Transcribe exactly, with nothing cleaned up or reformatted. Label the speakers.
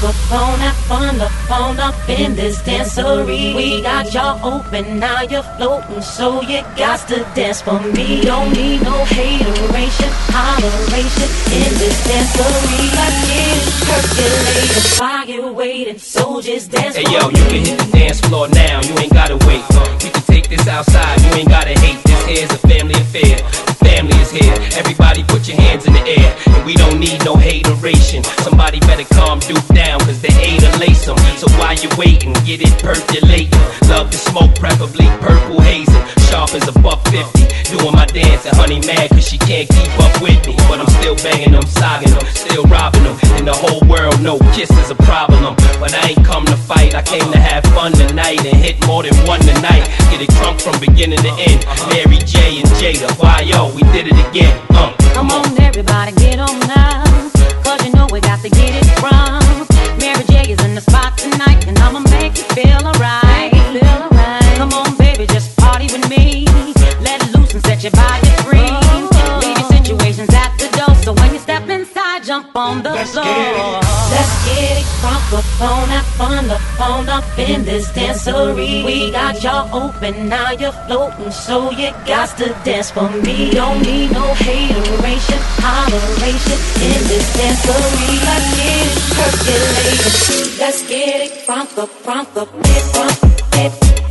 Speaker 1: microphone, have fun up on up in this dancery. We got y'all open, now you're floating, so you got to dance for me. Don't need no hateration, holleration in this dancery. Let's get it percolated, fire waiting, so just dance
Speaker 2: hey,
Speaker 1: for
Speaker 2: yo,
Speaker 1: me.
Speaker 2: you can hit the dance floor now, you ain't gotta wait. Uh, we can take this outside, you ain't gotta hate. This here's a family affair, the family is here. Everybody put your hands in the air, and we don't need no hateration. Somebody better calm Duke down, cause they ate or lace them. So while you're waiting, get it percolating. Love to smoke, preferably purple hazing. Sharp as a buck fifty, doing my dance, and honey mad cause she can't keep up with me. But I'm still banging them, sogging them, still robbing them. And the whole world know kiss is a problem. But I ain't come to fight, I came to have fun tonight and hit more than one tonight. Get it drunk from beginning to end. Mary J and Jada, why yo, we did it again. Uh,
Speaker 1: Come on, everybody, get on now, cause you know we got to get it from. Mary J is in the spot tonight, and I'ma make you feel alright. Come on, baby, just party with me. Let it loose and set your body free. Leave your situations at the door, so when you step inside, jump on the
Speaker 3: Let's
Speaker 1: floor.
Speaker 3: get it.
Speaker 1: Let's get it microphone, have fun up on up in this dancery. We got y'all open, now you're floating, so you got to dance for me. Don't need no hateration, holleration in this dancery. Let's get it percolated. Let's get it from the, from the, from the,